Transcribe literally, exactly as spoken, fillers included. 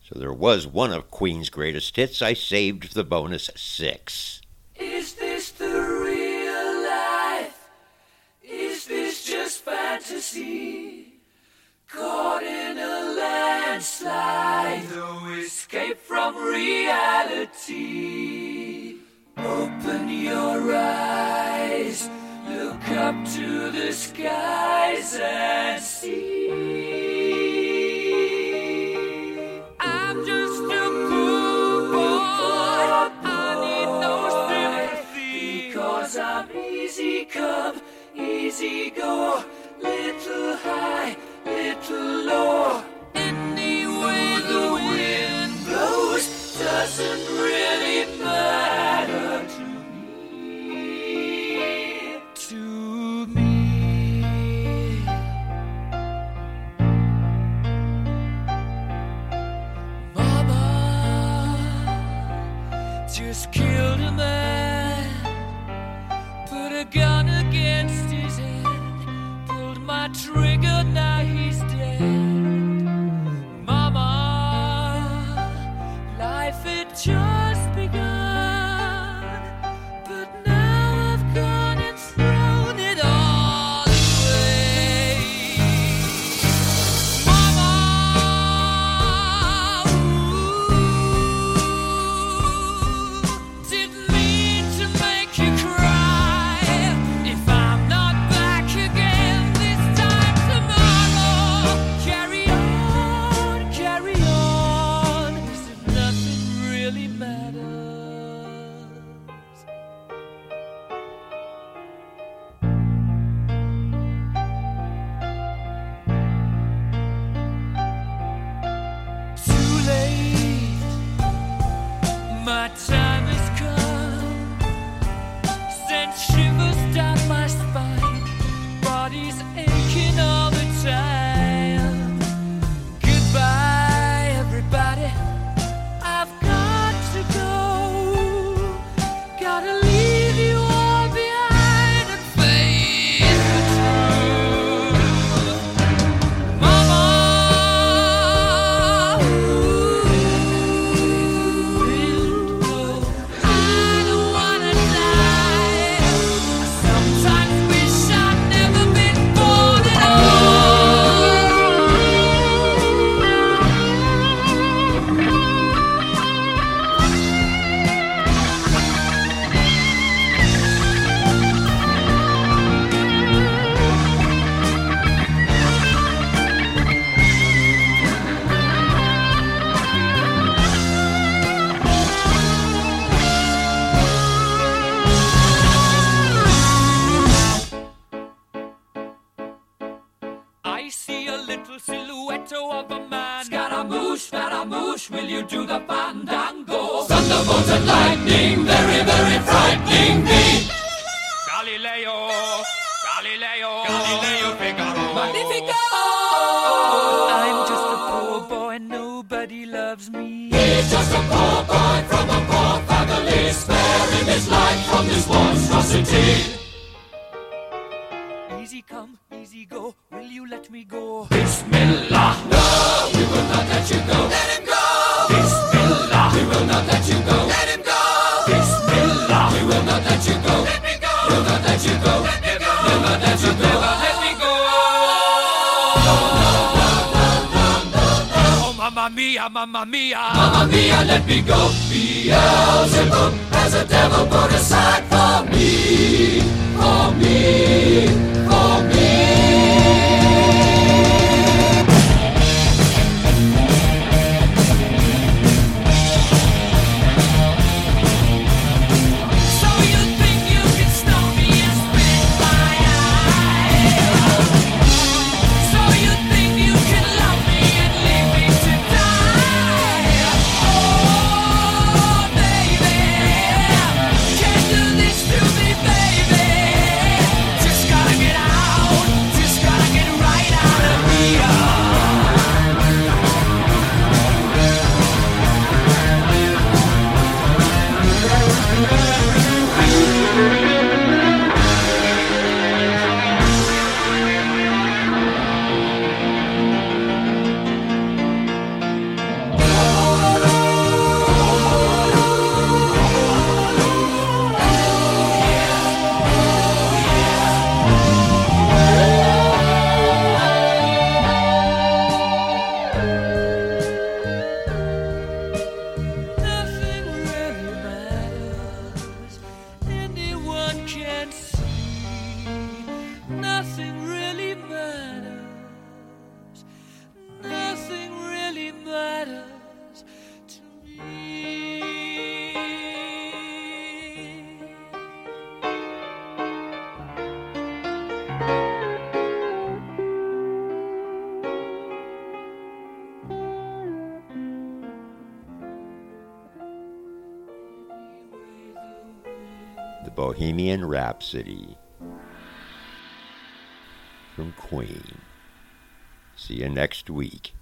So there was one of Queen's greatest hits I saved for the bonus six. Is this the real life? Is this just fantasy? Caught in a landslide, no escape from reality. Open your eyes, look up to the skies and see. I'm just a poor boy, I need no sympathy, because I'm easy come, easy go, little high, little low. Any way the wind blows doesn't really matter to me, to me. Mama just killed a man, put a gun against his head, pulled my trigger, now he's dead. Mama, life had just begun, but now I've gone and thrown it all away. Mama, ooh, didn't mean to make you cry. If I'm not back again this time tomorrow, carry on, carry on, as if nothing really matters. Too late, my time has come, sent shivers down my spine, body's aching all the time. Goodbye, everybody, I've got to go, gotta leave you all behind and face the truth. Mama, ooh, I don't wanna die. I sometimes wish I'd never been born at I see a little silhouette of a man. Scaramouche, Scaramouche, will you do the fandango? Thunderbolt and lightning, very, very frightening me. Galileo, Galileo, Galileo Figaro. Magnifico! I'm just a poor boy, nobody loves me. He's just a poor boy from a poor family, sparing his life from this monstrosity. Easy come, easy go, will you let me go? Bismillah! No, we will not let you go. Let him go! Bismillah! We will not let you go. Let him go! Bismillah! We will not let you go. Let me go! We'll not let you go. Let me go! Never let you go. Never let me go. No, no, no, no, no, no, no. Oh, mamma mia, mamma mia. Mamma mia, let me go. Beelzebub has a devil put aside for me. For me. For me. So you think you can stop me and spit my eye? So you think you can love me and leave me to die? Oh, baby, can't do this to me, baby. Just gotta get The Bohemian Rhapsody from Queen. See you next week.